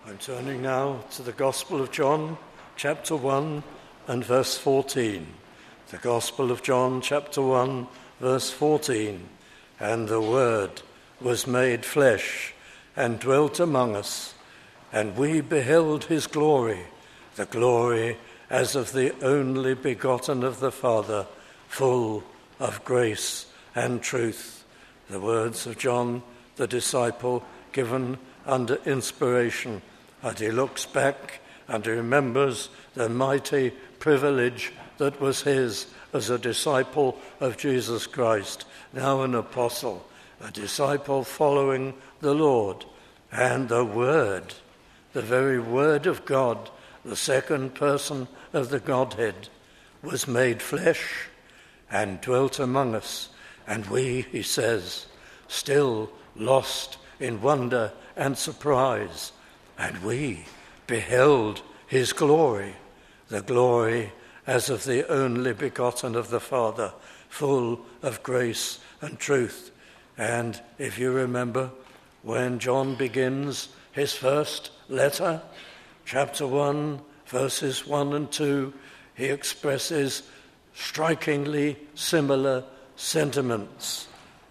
I'm turning now to the Gospel of John, chapter 1 and verse 14. The Gospel of John, chapter 1, verse 14. And the Word was made flesh and dwelt among us, and we beheld his glory, the glory as of the only begotten of the Father, full of grace and truth. The words of John, the disciple, given under inspiration. And he looks back and he remembers the mighty privilege that was his as a disciple of Jesus Christ, now an apostle, a disciple following the Lord. And the Word, the very Word of God, the second person of the Godhead, was made flesh and dwelt among us. And we, he says, still lost in wonder and surprise, and we beheld his glory, the glory as of the only begotten of the Father, full of grace and truth. And if you remember, when John begins his first letter, chapter 1, verses 1 and 2, he expresses strikingly similar sentiments.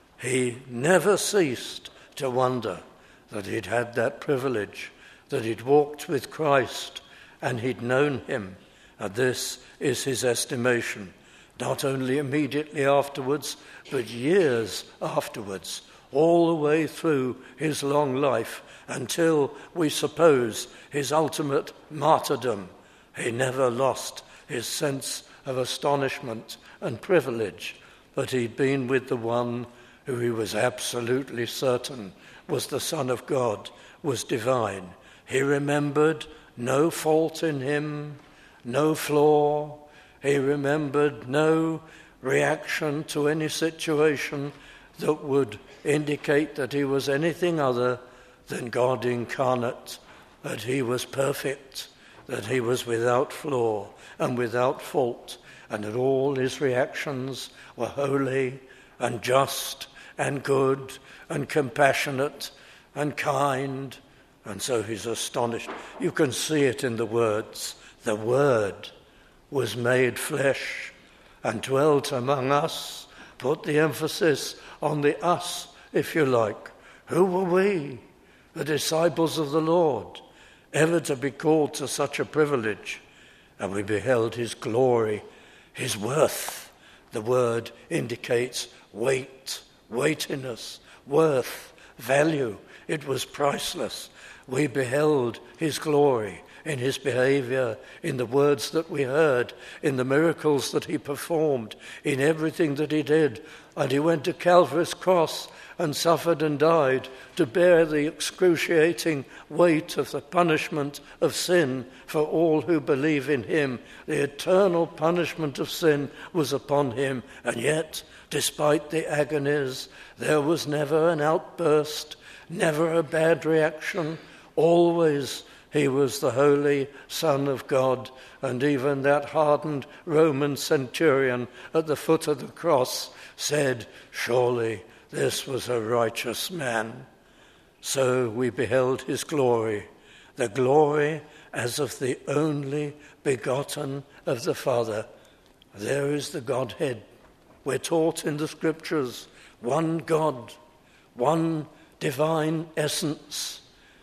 He never ceased to wonder that he'd had that privilege, that he'd walked with Christ and he'd known him. And this is his estimation, not only immediately afterwards, but years afterwards, all the way through his long life, until we suppose his ultimate martyrdom. He never lost his sense of astonishment and privilege that he'd been with the one who he was absolutely certain was the Son of God, was divine. He remembered no fault in him, no flaw. He remembered no reaction to any situation that would indicate that he was anything other than God incarnate, that he was perfect, that he was without flaw and without fault, and that all his reactions were holy and just and good and compassionate and kind. And so he's astonished. You can see it in the words. The Word was made flesh and dwelt among us. Put the emphasis on the us, if you like. Who were we, the disciples of the Lord, ever to be called to such a privilege? And we beheld his glory, his worth. The word indicates weight, weightiness, worth, value. It was priceless. We beheld his glory in his behavior, in the words that we heard, in the miracles that he performed, in everything that he did. And he went to Calvary's cross and suffered and died to bear the excruciating weight of the punishment of sin for all who believe in him. The eternal punishment of sin was upon him, and yet, despite the agonies, there was never an outburst, never a bad reaction. Always he was the Holy Son of God. And even that hardened Roman centurion at the foot of the cross said, surely this was a righteous man. So we beheld his glory, the glory as of the only begotten of the Father. There is the Godhead. We're taught in the Scriptures, one God, one divine essence.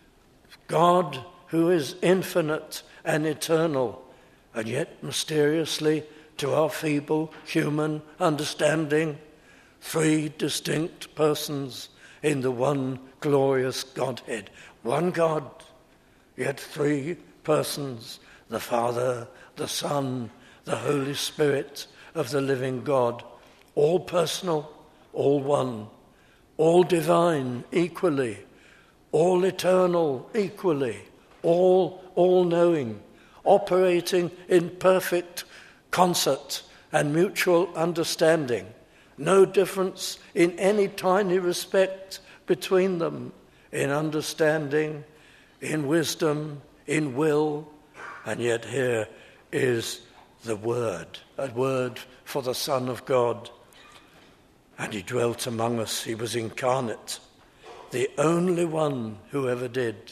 God who is infinite and eternal, and yet mysteriously to our feeble human understanding, three distinct persons in the one glorious Godhead. One God, yet three persons, the Father, the Son, the Holy Spirit of the living God, all personal, all one, all divine equally, all eternal equally, all knowing, operating in perfect concert and mutual understanding. No difference in any tiny respect between them, in understanding, in wisdom, in will. And yet here is the Word, a word for the Son of God. And he dwelt among us. He was incarnate, the only one who ever did,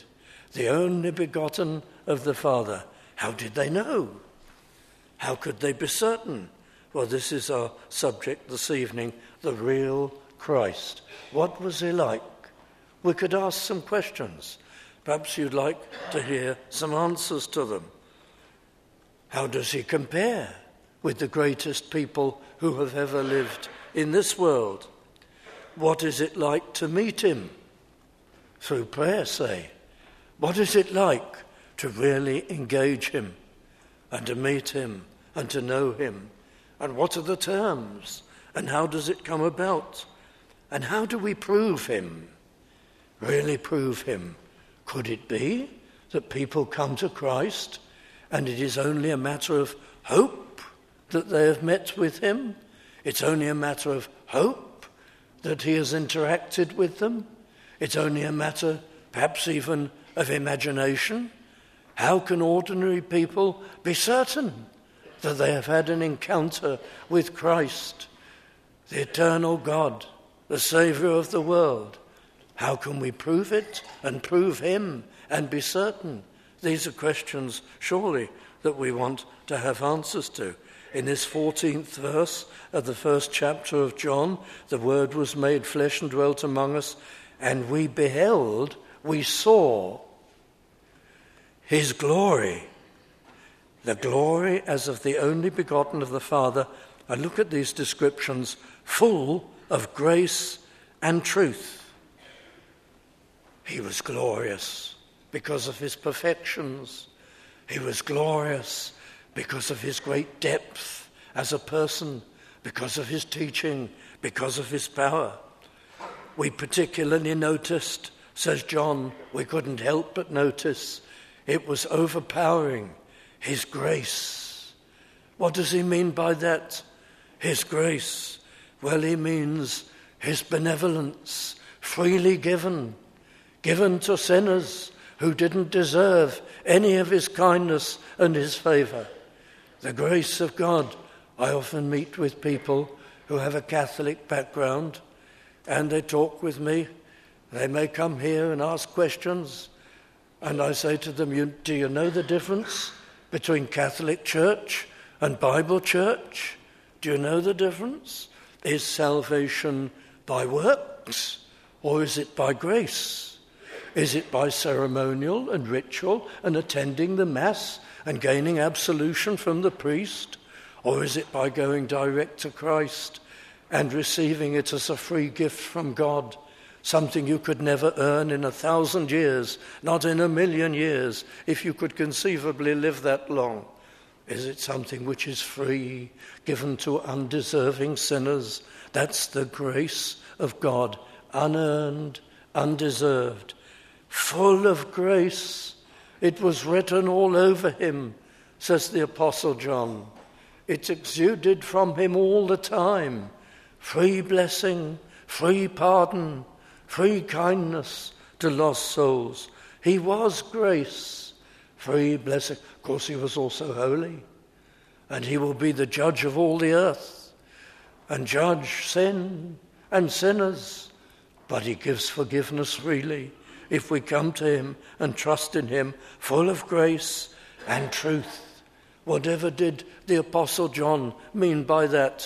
the only begotten of the Father. How did they know? How could they be certain? Well, this is our subject this evening, the real Christ. What was he like? We could ask some questions. Perhaps you'd like to hear some answers to them. How does he compare with the greatest people who have ever lived in this world? What is it like to meet him? Through prayer, say. What is it like to really engage him and to meet him and to know him? And what are the terms? And how does it come about? And how do we prove him? Really prove him? Could it be that people come to Christ and it is only a matter of hope that they have met with him? It's only a matter of hope that he has interacted with them? It's only a matter, perhaps even of imagination? How can ordinary people be certain that they have had an encounter with Christ, the eternal God, the Saviour of the world? How can we prove it and prove him and be certain? These are questions, surely, that we want to have answers to. In this 14th verse of the first chapter of John, the Word was made flesh and dwelt among us, and we beheld, we saw his glory, the glory as of the only begotten of the Father. And look at these descriptions, full of grace and truth. He was glorious because of his perfections. He was glorious because of his great depth as a person, because of his teaching, because of his power. We particularly noticed, says John, we couldn't help but notice, it was overpowering, his grace. What does he mean by that? His grace. Well, he means his benevolence, freely given to sinners who didn't deserve any of his kindness and his favour. The grace of God. I often meet with people who have a Catholic background and they talk with me. They may come here and ask questions, and I say to them, do you know the difference between Catholic Church and Bible Church? Do you know the difference? Is salvation by works or is it by grace? Is it by ceremonial and ritual and attending the Mass and gaining absolution from the priest? Or is it by going direct to Christ and receiving it as a free gift from God, something you could never earn in 1,000 years, not in 1,000,000 years, if you could conceivably live that long? Is it something which is free, given to undeserving sinners? That's the grace of God, unearned, undeserved. Full of grace. It was written all over him, says the Apostle John. It exuded from him all the time. Free blessing, free pardon, free kindness to lost souls. He was grace, free blessing. Of course, he was also holy. And he will be the judge of all the earth and judge sin and sinners. But he gives forgiveness freely if we come to him and trust in him, full of grace and truth. Whatever did the Apostle John mean by that?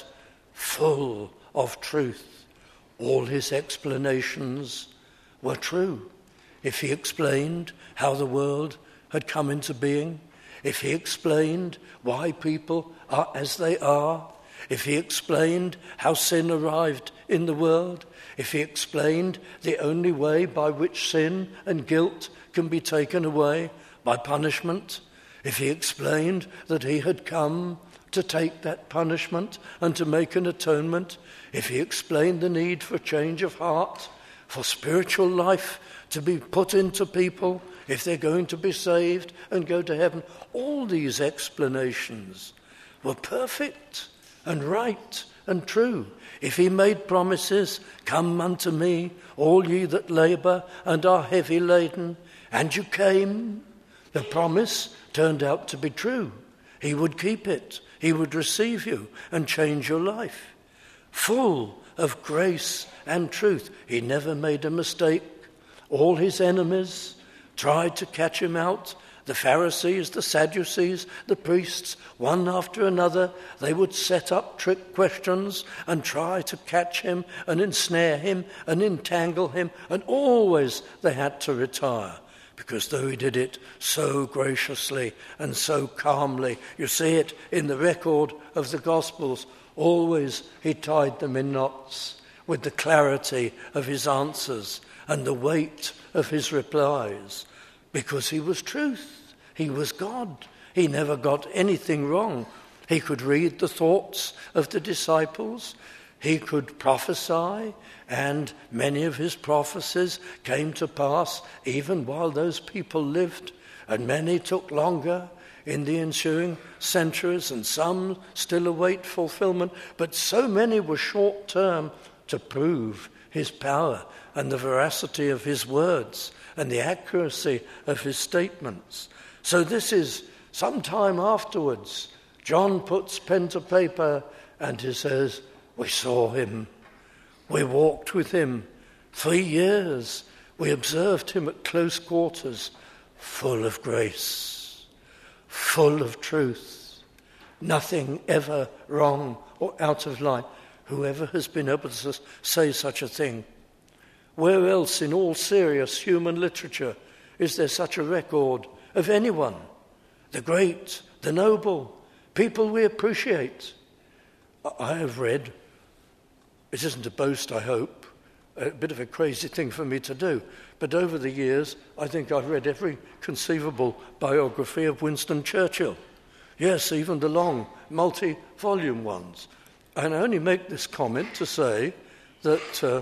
Full of truth. All his explanations were true. If he explained how the world had come into being, if he explained why people are as they are, if he explained how sin arrived in the world, if he explained the only way by which sin and guilt can be taken away, by punishment, if he explained that he had come to take that punishment and to make an atonement, if he explained the need for change of heart, for spiritual life to be put into people, if they're going to be saved and go to heaven, all these explanations were perfect and right and true. If he made promises, come unto me, all ye that labour and are heavy laden, and you came, the promise turned out to be true. He would keep it. He would receive you and change your life. Full of grace and truth. He never made a mistake. All his enemies tried to catch him out. The Pharisees, the Sadducees, the priests, one after another, they would set up trick questions and try to catch him and ensnare him and entangle him, and always they had to retire, because though he did it so graciously and so calmly, you see it in the record of the Gospels, always he tied them in knots with the clarity of his answers and the weight of his replies, because he was truth. He was God. He never got anything wrong. He could read the thoughts of the disciples. He could prophesy, and many of his prophecies came to pass even while those people lived, and many took longer in the ensuing centuries, and some still await fulfillment, but so many were short-term to prove his power and the veracity of his words and the accuracy of his statements. So this is some time afterwards. John puts pen to paper and he says, we saw him. We walked with him 3 years. We observed him at close quarters, full of grace, full of truth, nothing ever wrong or out of line. Whoever has been able to say such a thing? Where else in all serious human literature is there such a record of anyone? The great, the noble, people we appreciate. I have read, it isn't a boast, I hope, a bit of a crazy thing for me to do, but over the years, I think I've read every conceivable biography of Winston Churchill. Yes, even the long, multi-volume ones. And I only make this comment to say that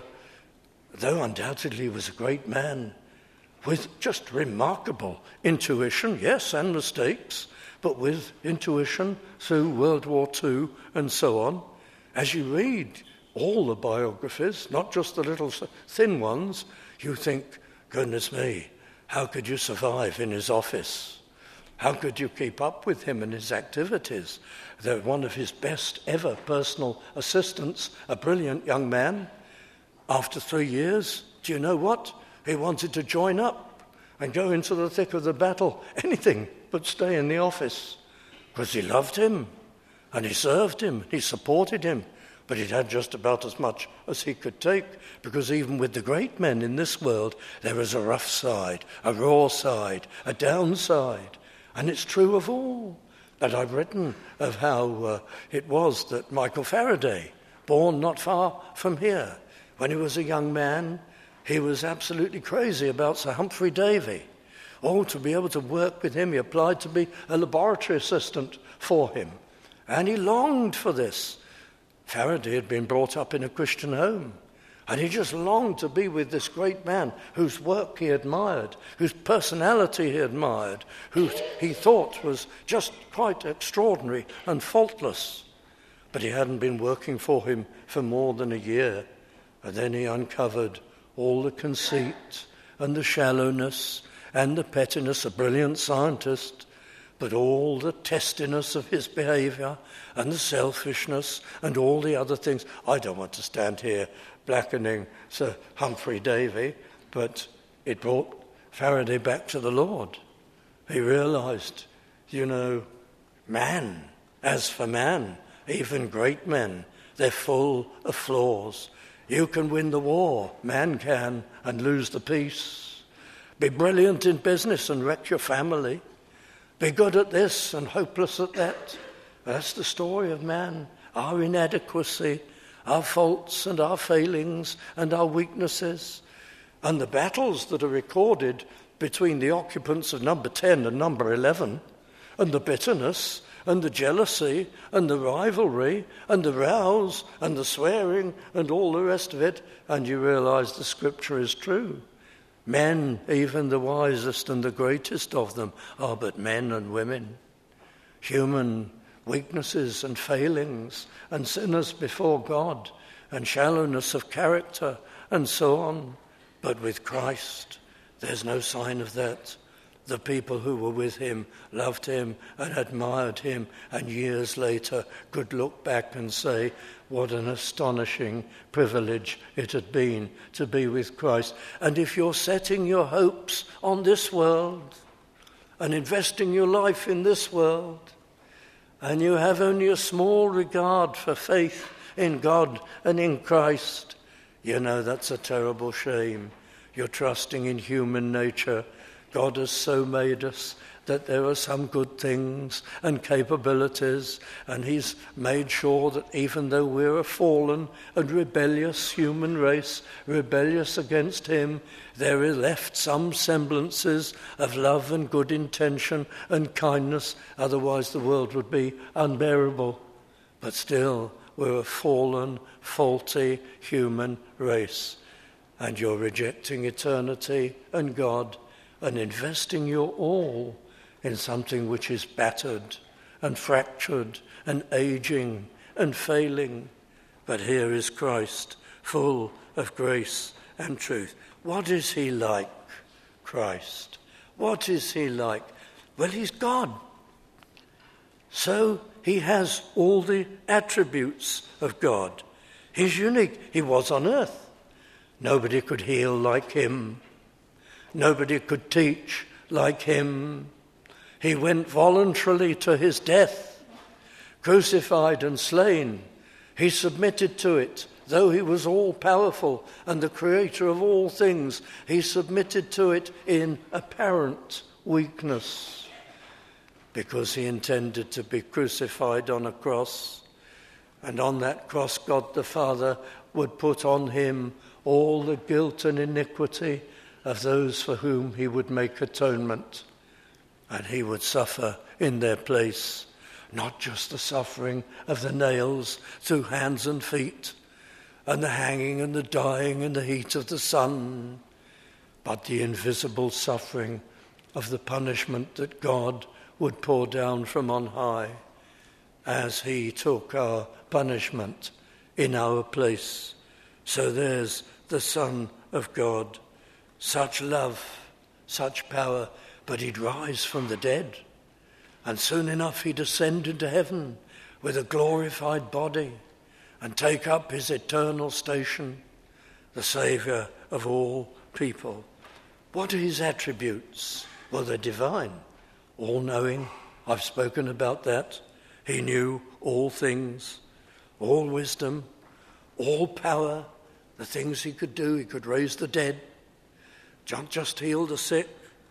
though undoubtedly he was a great man with just remarkable intuition, yes, and mistakes, but with intuition through World War II and so on, as you read all the biographies, not just the little thin ones, you think, goodness me, how could you survive in his office? How could you keep up with him and his activities? They're one of his best ever personal assistants, a brilliant young man. After 3 years, do you know what? He wanted to join up and go into the thick of the battle, anything but stay in the office, because he loved him and he served him, he supported him, but he'd had just about as much as he could take, because even with the great men in this world, there is a rough side, a raw side, a downside, and it's true of all. And I've written of how it was that Michael Faraday, born not far from here, when he was a young man, he was absolutely crazy about Sir Humphrey Davy. Oh, to be able to work with him, he applied to be a laboratory assistant for him. And he longed for this. Faraday had been brought up in a Christian home. And he just longed to be with this great man whose work he admired, whose personality he admired, who he thought was just quite extraordinary and faultless. But he hadn't been working for him for more than a year. And then he uncovered all the conceit and the shallowness and the pettiness, a brilliant scientist, but all the testiness of his behavior and the selfishness and all the other things. I don't want to stand here blackening Sir Humphrey Davy, but it brought Faraday back to the Lord. He realized, man, as for man, even great men, they're full of flaws. You can win the war, man can, and lose the peace. Be brilliant in business and wreck your family. Be good at this and hopeless at that. That's the story of man, our inadequacy, our faults and our failings and our weaknesses. And the battles that are recorded between the occupants of number 10 and number 11, and the bitterness and the jealousy and the rivalry and the rows and the swearing and all the rest of it, and you realize the scripture is true. Men, even the wisest and the greatest of them, are but men and women. Human weaknesses and failings and sinners before God and shallowness of character and so on. But with Christ, there's no sign of that. the people who were with him loved him and admired him, and years later could look back and say, what an astonishing privilege it had been to be with Christ. And if you're setting your hopes on this world and investing your life in this world, and you have only a small regard for faith in God and in Christ, you know that's a terrible shame. You're trusting in human nature. God has so made us that there are some good things and capabilities, and he's made sure that even though we're a fallen and rebellious human race, rebellious against him, there are left some semblances of love and good intention and kindness, otherwise the world would be unbearable. But still, we're a fallen, faulty human race, and you're rejecting eternity and God and investing your all in something which is battered and fractured and aging and failing. But here is Christ, full of grace and truth. What is he like, Christ? What is he like? Well, he's God. So he has all the attributes of God. He's unique. He was on earth. Nobody could heal like him. Nobody could teach like him. He went voluntarily to his death, crucified and slain. He submitted to it. Though he was all-powerful and the creator of all things, he submitted to it in apparent weakness because he intended to be crucified on a cross. And on that cross, God the Father would put on him all the guilt and iniquity of those for whom he would make atonement. And he would suffer in their place, not just the suffering of the nails through hands and feet, and the hanging and the dying in the heat of the sun, but the invisible suffering of the punishment that God would pour down from on high as he took our punishment in our place. So there's the Son of God, such love, such power, but he'd rise from the dead, and soon enough he'd ascend into heaven with a glorified body and take up his eternal station, the Saviour of all people. What are his attributes? Well, they're divine, all-knowing. I've spoken about that. He knew all things, all wisdom, all power, the things he could do. He could raise the dead, not just heal the sick,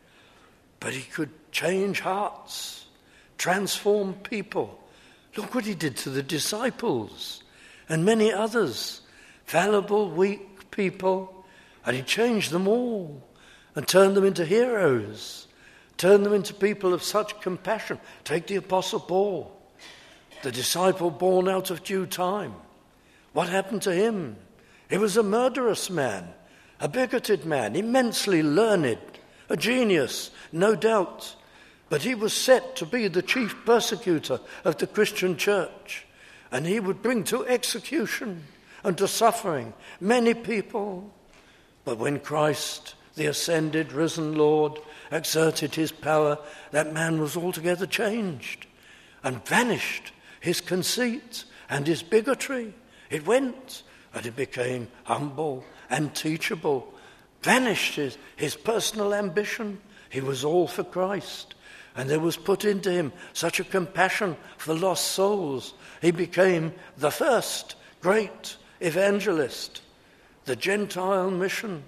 but he could change hearts, transform people. Look what he did to the disciples and many others, fallible, weak people, and he changed them all and turned them into heroes, turned them into people of such compassion. Take the Apostle Paul, the disciple born out of due time. What happened to him? He was a murderous man, a bigoted man, immensely learned, a genius, no doubt, but he was set to be the chief persecutor of the Christian church, and he would bring to execution and to suffering many people. But when Christ, the ascended, risen Lord, exerted his power, that man was altogether changed and vanished his conceit and his bigotry. It went, and it became humble and teachable, vanished his personal ambition. He was all for Christ, and there was put into him such a compassion for lost souls. He became the first great evangelist, the Gentile mission,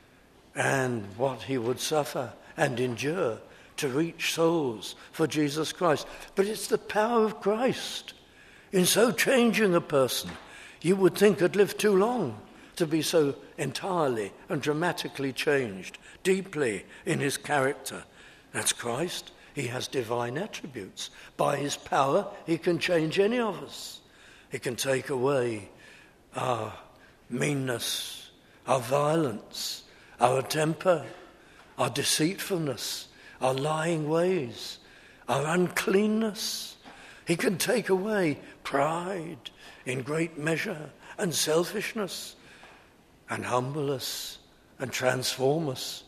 and what he would suffer and endure to reach souls for Jesus Christ. But it's the power of Christ in so changing a person. You would think had lived too long to be so entirely and dramatically changed, deeply in his character. That's Christ. He has divine attributes. By his power, he can change any of us. He can take away our meanness, our violence, our temper, our deceitfulness, our lying ways, our uncleanness. He can take away pride in great measure and selfishness, and humble us and transform us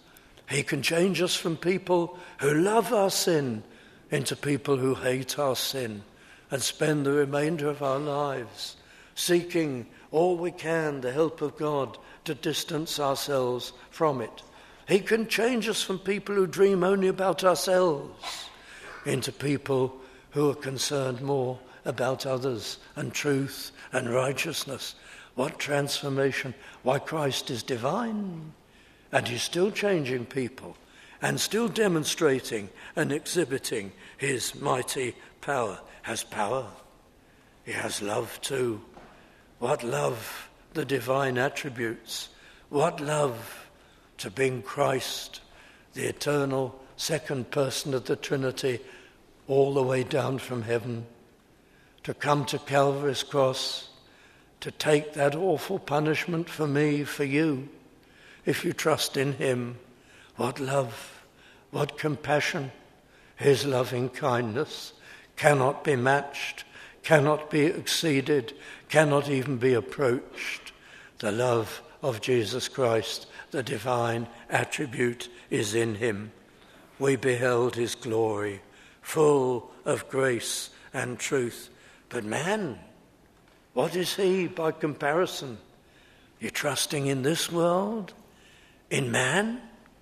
He can change us from people who love our sin into people who hate our sin and spend the remainder of our lives seeking all we can the help of God to distance ourselves from it. He can change us from people who dream only about ourselves into people who are concerned more about others and truth and righteousness. What transformation! Why, Christ is divine, and he's still changing people and still demonstrating and exhibiting his mighty power. Has power. He has love too. What love, the divine attributes. What love to bring Christ, the eternal second person of the Trinity, all the way down from heaven, to come to Calvary's cross, to take that awful punishment for me, for you, if you trust in him. What love, what compassion. His loving kindness cannot be matched, cannot be exceeded, cannot even be approached. The love of Jesus Christ, the divine attribute, is in him. We beheld his glory, full of grace and truth. But man, what is he by comparison? You're trusting in this world, in man,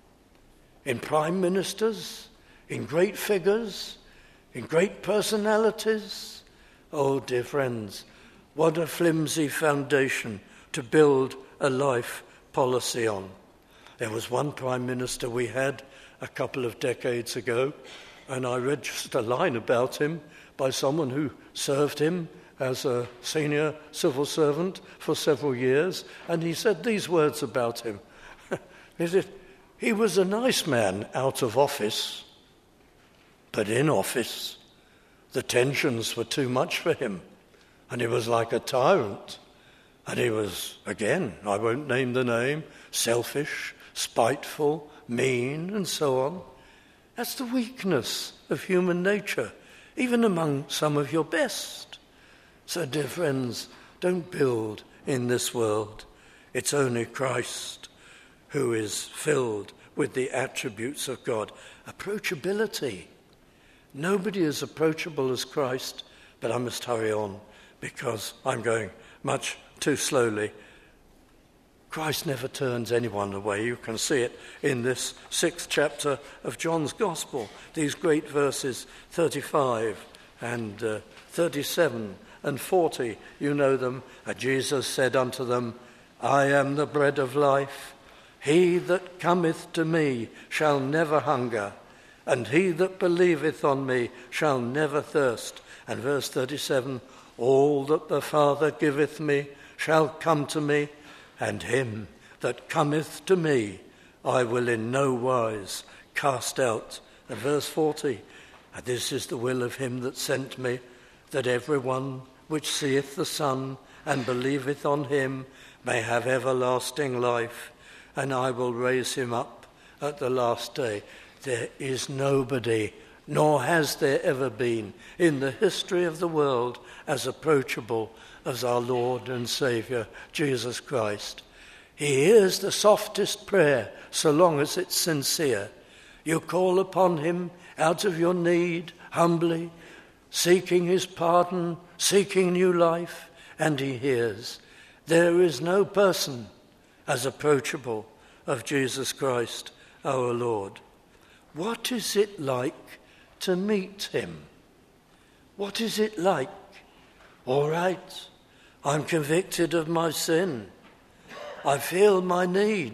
in prime ministers, in great figures, in great personalities. Oh, dear friends, what a flimsy foundation to build a life policy on. There was one prime minister we had a couple of decades ago, and I read just a line about him by someone who served him as a senior civil servant for several years, and he said these words about him. He said, he was a nice man out of office, but in office the tensions were too much for him, and he was like a tyrant. And he was, again, I won't name the name, selfish, spiteful, mean, and so on. That's the weakness of human nature, even among some of your best. So, dear friends, don't build in this world. It's only Christ who is filled with the attributes of God. Approachability. Nobody is approachable as Christ, but I must hurry on because I'm going much too slowly. Christ never turns anyone away. You can see it in this 6th chapter of John's Gospel. These great verses 35 and 37 and 40, you know them. And Jesus said unto them, I am the bread of life. He that cometh to me shall never hunger, and he that believeth on me shall never thirst. And verse 37, all that the Father giveth me shall come to me, and him that cometh to me I will in no wise cast out. And verse 40, and this is the will of him that sent me, that every one which seeth the Son and believeth on him may have everlasting life, and I will raise him up at the last day. There is nobody, nor has there ever been, in the history of the world as approachable as our Lord and Saviour, Jesus Christ. He hears the softest prayer, so long as it's sincere. You call upon him out of your need, humbly, seeking his pardon, seeking new life, and he hears. There is no person as approachable of Jesus Christ, our Lord. What is it like to meet him? What is it like? All right, I'm convicted of my sin. I feel my need.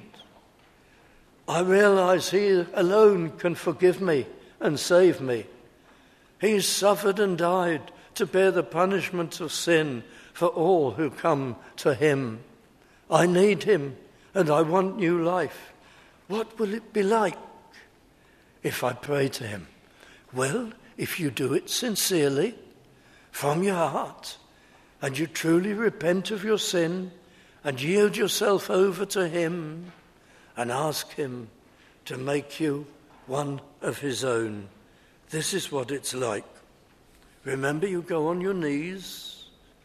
I realize he alone can forgive me and save me. He's suffered and died to bear the punishment of sin for all who come to him. I need him and I want new life. What will it be like if I pray to him? Well, if you do it sincerely, from your heart, and you truly repent of your sin and yield yourself over to him and ask him to make you one of his own, this is what it's like. Remember, you go on your knees.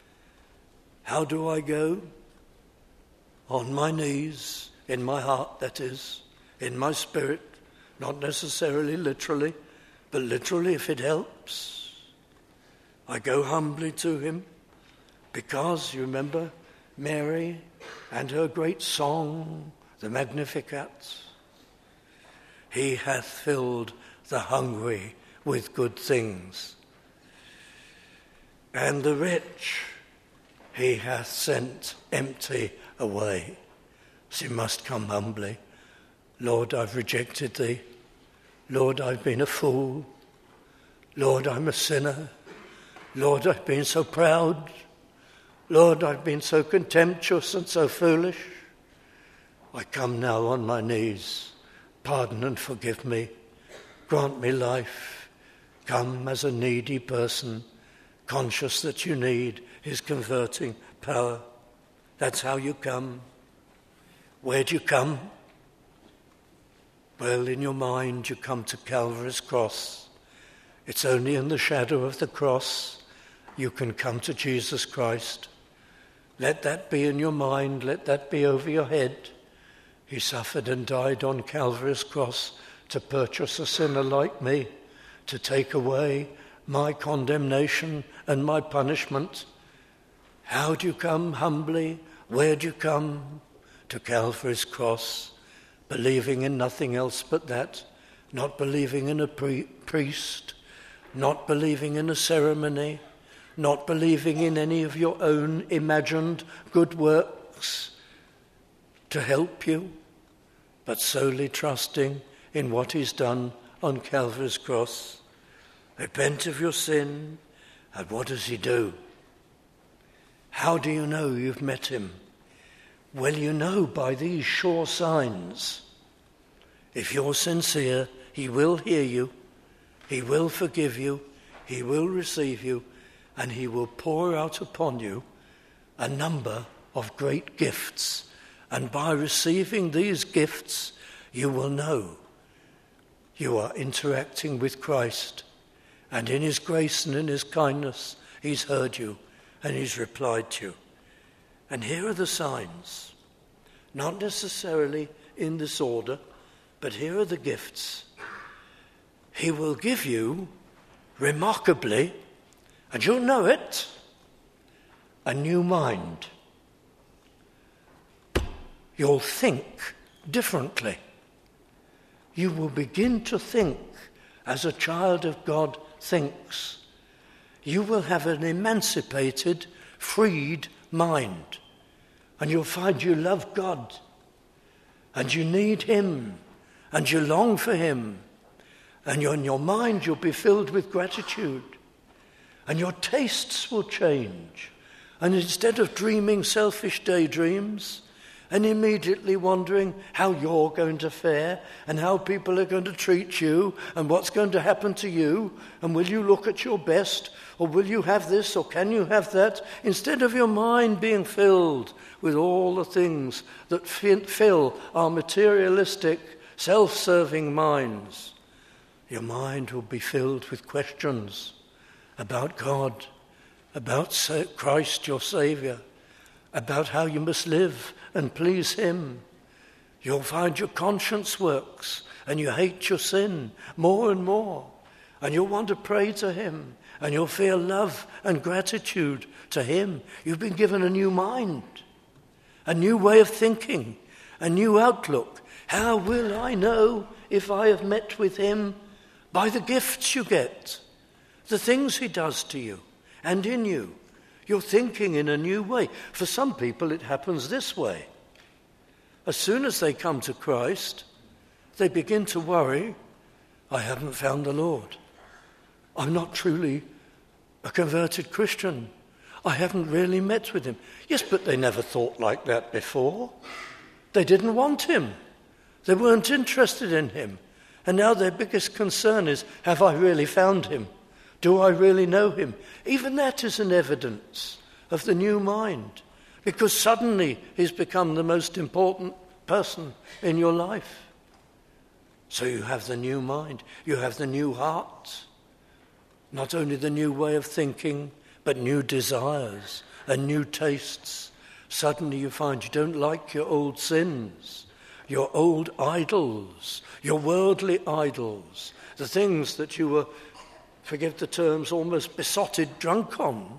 How do I go? On my knees, in my heart, that is, in my spirit, not necessarily literally, but literally if it helps. I go humbly to him because, you remember, Mary and her great song, the Magnificat. He hath filled the hungry with good things, and the rich he hath sent empty away. So you must come humbly. Lord, I've rejected thee. Lord, I've been a fool. Lord, I'm a sinner. Lord, I've been so proud. Lord, I've been so contemptuous and so foolish. I come now on my knees. Pardon and forgive me. Grant me life. Come as a needy person, conscious that you need his converting power. That's how you come. Where do you come? Well, in your mind you come to Calvary's cross. It's only in the shadow of the cross you can come to Jesus Christ. Let that be in your mind, let that be over your head. He suffered and died on Calvary's cross to purchase a sinner like me, to take away my condemnation and my punishment. How do you come? Humbly. Where do you come? To Calvary's cross, believing in nothing else but that, not believing in a priest, not believing in a ceremony, not believing in any of your own imagined good works to help you, but solely trusting in what he's done on Calvary's cross. Repent of your sin, and what does he do? How do you know you've met him? Well, you know by these sure signs. If you're sincere, he will hear you, he will forgive you, he will receive you, and he will pour out upon you a number of great gifts. And by receiving these gifts, you will know you are interacting with Christ. And in his grace and in his kindness, he's heard you and he's replied to you. And here are the signs, not necessarily in this order, but here are the gifts. He will give you, remarkably, and you'll know it, a new mind. You'll think differently. You will begin to think as a child of God thinks. You will have an emancipated, freed mind. And you'll find you love God. And you need him. And you long for him. And in your mind you'll be filled with gratitude. And your tastes will change. And instead of dreaming selfish daydreams and immediately wondering how you're going to fare and how people are going to treat you and what's going to happen to you, and will you look at your best, or will you have this, or can you have that, instead of your mind being filled with all the things that fill our materialistic, self-serving minds, your mind will be filled with questions about God, about Christ your Saviour, about how you must live and please him. You'll find your conscience works and you hate your sin more and more, and you'll want to pray to him and you'll feel love and gratitude to him. You've been given a new mind, a new way of thinking, a new outlook. How will I know if I have met with him? By the gifts you get, the things he does to you and in you. You're thinking in a new way. For some people it happens this way. As soon as they come to Christ, they begin to worry, I haven't found the Lord. I'm not truly a converted Christian. I haven't really met with him. Yes, but they never thought like that before. They didn't want him. They weren't interested in him. And now their biggest concern is, have I really found him? Do I really know him? Even that is an evidence of the new mind, because suddenly he's become the most important person in your life. So you have the new mind, you have the new heart, not only the new way of thinking, but new desires and new tastes. Suddenly you find you don't like your old sins. your old idols, your worldly idols, the things that you were, forgive the terms, almost besotted drunk on.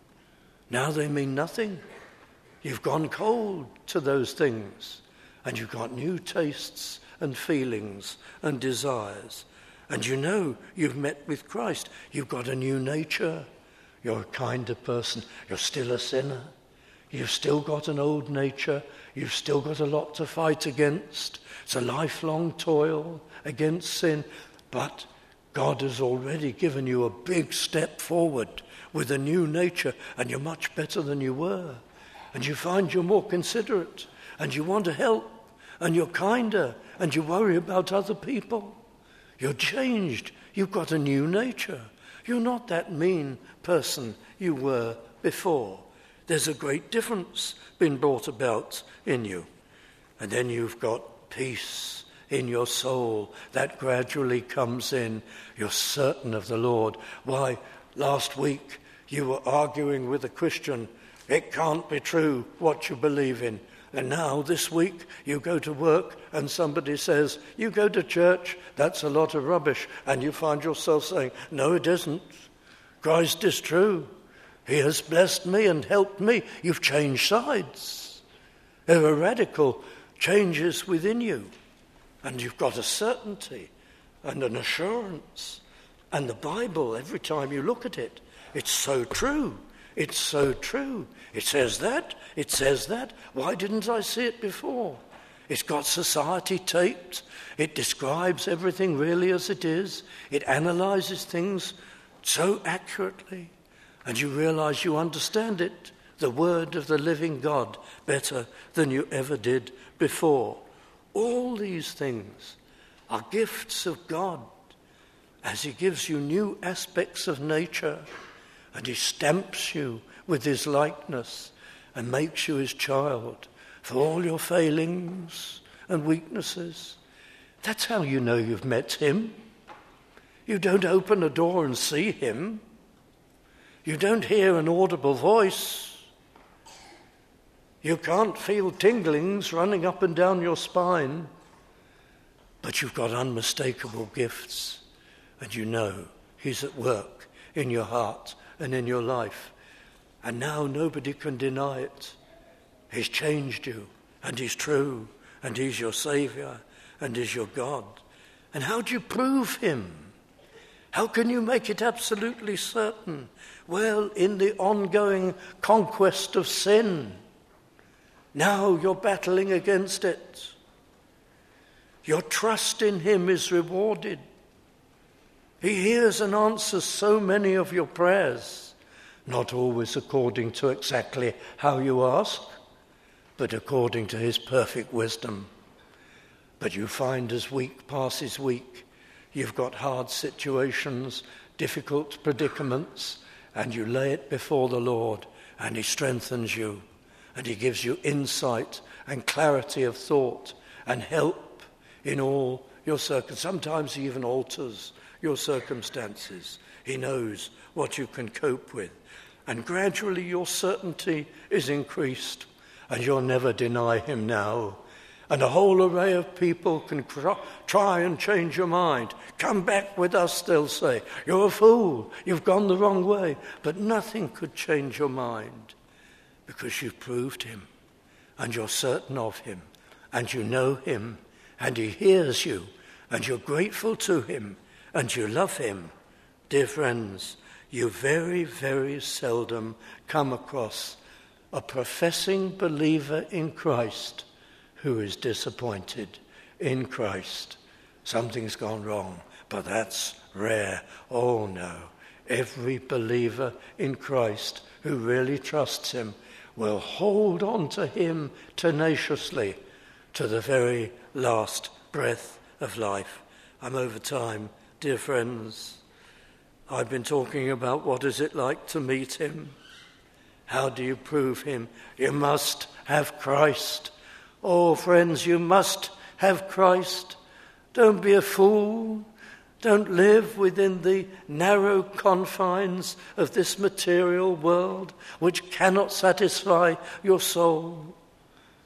Now they mean nothing. You've gone cold to those things, and you've got new tastes and feelings and desires. And you know you've met with Christ. You've got a new nature. You're a kinder person. You're still a sinner. You've still got an old nature. You've still got a lot to fight against. It's a lifelong toil against sin. But God has already given you a big step forward with a new nature, and you're much better than you were. And you find you're more considerate, and you want to help, and you're kinder, and you worry about other people. You're changed. You've got a new nature. You're not that mean person you were before. There's a great difference been brought about in you. And then you've got peace in your soul that gradually comes in. You're certain of the Lord. Why, last week you were arguing with a Christian. It can't be true what you believe in. And now this week you go to work and somebody says, you go to church, that's a lot of rubbish. And you find yourself saying, no, it isn't. Christ is true. He has blessed me and helped me. You've changed sides. There are radical changes within you. And you've got a certainty and an assurance. And the Bible, every time you look at it, it's so true. It's so true. It says that. It says that. Why didn't I see it before? It's got society taped. It describes everything really as it is. It analyzes things so accurately. And you realize you understand it, the word of the living God, better than you ever did before. All these things are gifts of God as he gives you new aspects of nature, and he stamps you with his likeness and makes you his child for all your failings and weaknesses. That's how you know you've met him. You don't open a door and see him. You don't hear an audible voice. You can't feel tinglings running up and down your spine. But you've got unmistakable gifts, and you know he's at work in your heart and in your life. And now nobody can deny it. He's changed you, and he's true, and he's your Saviour, and he's your God. And how do you prove him? How can you make it absolutely certain? Well, in the ongoing conquest of sin. Now you're battling against it. Your trust in him is rewarded. He hears and answers so many of your prayers, not always according to exactly how you ask, but according to his perfect wisdom. But you find as week passes week, you've got hard situations, difficult predicaments, and you lay it before the Lord, and he strengthens you, and he gives you insight and clarity of thought and help in all your circumstances. Sometimes he even alters your circumstances. He knows what you can cope with. And gradually your certainty is increased, and you'll never deny him now. And a whole array of people can try and change your mind. Come back with us, they'll say. You're a fool. You've gone the wrong way. But nothing could change your mind because you've proved him and you're certain of him and you know him and he hears you and you're grateful to him and you love him. Dear friends, you very, very seldom come across a professing believer in Christ who is disappointed in Christ. Something's gone wrong, but that's rare. Oh no, every believer in Christ who really trusts him will hold on to him tenaciously to the very last breath of life. I'm over time, dear friends. I've been talking about what is it like to meet him. How do you prove him? You must have Christ. Oh, friends, you must have Christ. Don't be a fool. Don't live within the narrow confines of this material world which cannot satisfy your soul.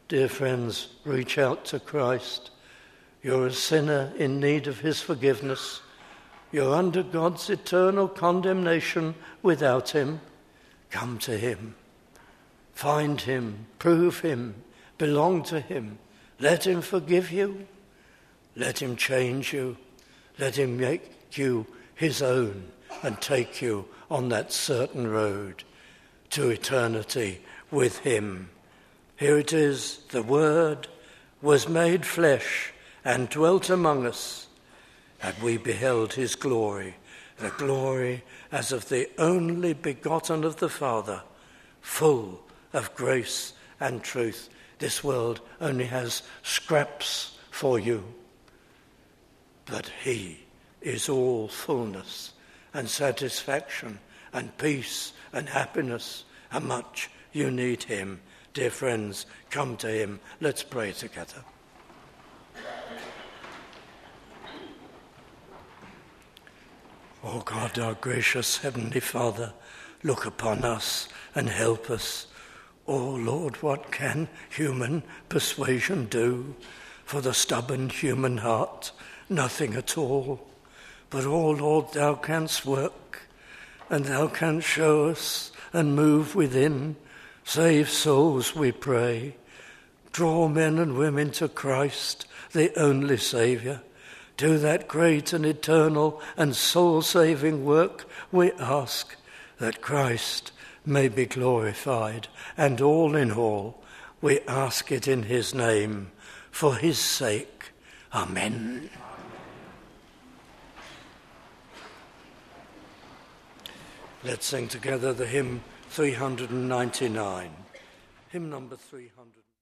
Dear friends, reach out to Christ. You're a sinner in need of his forgiveness. You're under God's eternal condemnation without him. Come to him. Find him, prove him, belong to him. Let him forgive you. Let him change you. Let him make you his own and take you on that certain road to eternity with him. Here it is, the Word was made flesh and dwelt among us, and we beheld his glory, the glory as of the only begotten of the Father, full of grace and truth. This world only has scraps for you, but he is all fullness and satisfaction and peace and happiness. How much you need him. Dear friends, come to him. Let's pray together. O God, our gracious Heavenly Father, look upon us and help us. O Lord, what can human persuasion do? For the stubborn human heart, nothing at all. But, O Lord, thou canst work, and thou canst show us and move within. Save souls, we pray. Draw men and women to Christ, the only Saviour. Do that great and eternal and soul-saving work, we ask, that Christ may be glorified. And all in all, we ask it in his name, for his sake. Amen. Let's sing together the hymn 399. Hymn number 300.